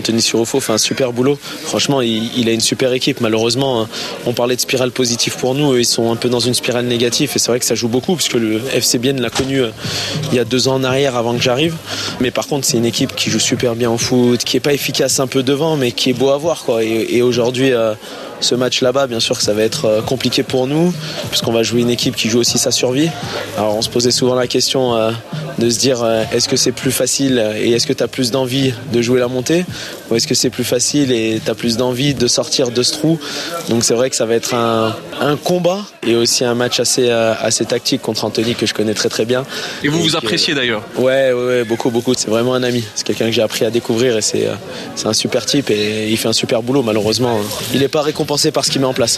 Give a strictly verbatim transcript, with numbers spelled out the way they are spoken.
Anthony Sirofo fait un super boulot. Franchement, il, il a une super équipe. Malheureusement, on parlait de spirale positive pour nous. Ils sont un peu dans une spirale négative et c'est vrai que ça joue beaucoup parce que le F C Bienne l'a connu il y a deux ans en arrière avant que j'arrive. Mais par contre, c'est une équipe qui joue super bien au foot, qui est pas efficace un peu devant, mais qui est beau à voir, quoi. Et, et aujourd'hui, euh, ce match là-bas, bien sûr que ça va être compliqué pour nous puisqu'on va jouer une équipe qui joue aussi sa survie. Alors on se posait souvent la question euh, de se dire euh, est-ce que c'est plus facile et est-ce que tu as plus d'envie de jouer la montée ou est-ce que c'est plus facile et tu as plus d'envie de sortir de ce trou. Donc c'est vrai que ça va être un, un combat et aussi un match assez, euh, assez tactique contre Anthony que je connais très très bien. Et vous et vous qui, appréciez d'ailleurs? Ouais, ouais, ouais, beaucoup, beaucoup. C'est vraiment un ami. C'est quelqu'un que j'ai appris à découvrir et c'est, euh, c'est un super type et il fait un super boulot. Malheureusement, il n'est pas récompensé par ce qu'il met en place.